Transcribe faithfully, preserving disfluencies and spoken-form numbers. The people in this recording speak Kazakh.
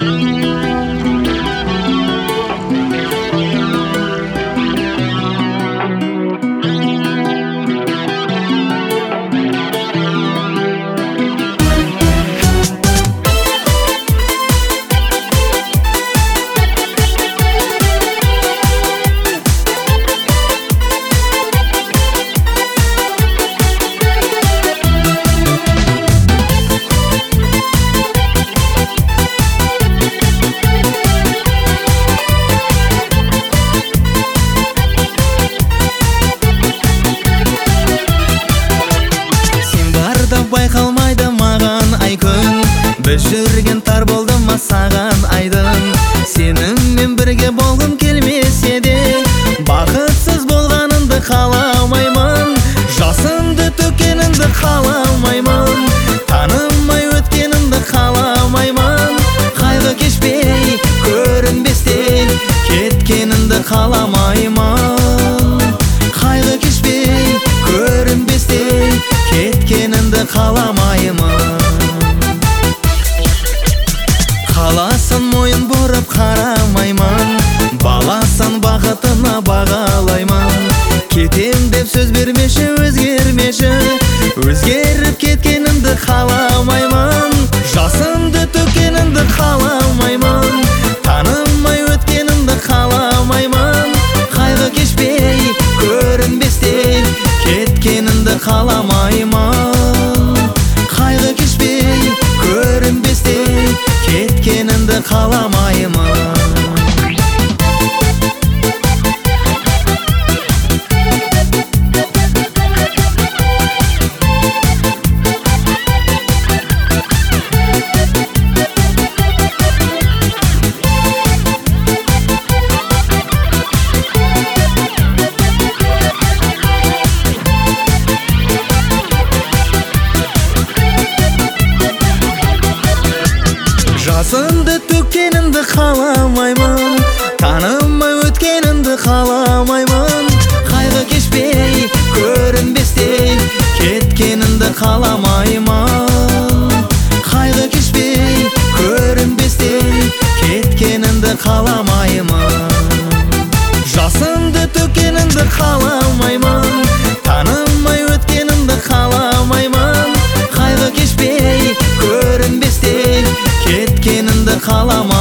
Байқалмайды маған ай күн, біз жүрген тар болды ма саған айдын. Сеніңмен бірге болғым келмесе де, бақытсыз болғаныңды қаламаймын. Жасымды төккеніңді қаламаймын, танымай өткеніңді қаламаймын. Қайғы кешпей, көрінбестен кеткеніңді қаламаймын. Қайғы кешпей, көрінбестен кеткеніңді қаламаймын. Қаласын мойын бұрып қарамаймын, баласын бақытына бағалаймын. Кетем деп сөз бермеші, өзгермеші, өзгеріп кеткеніңді қаламаймын. Жасымды төккеніңді қаламаймын, танымай өткеніңді қаламаймын. Қайғы кешпей, көрінбестен кеткеніңді қаламаймын. Қайғы кешпей, көрінбестен кеткеніңді қаламаймын. Жасымды төккеніңді қаламаймын, танымай өткеніңді қаламаймын. Қайғы кешпей, көрінбестен кеткеніңді қаламаймын. Қайғы кешпей, көрінбестен кеткеніңді қаламаймын. Жасымды төккеніңді қаламаймын, танымай өткеніңді қаламаймын. Қайғы кешпей, көрінбестен кеткеніңді қаламаймын.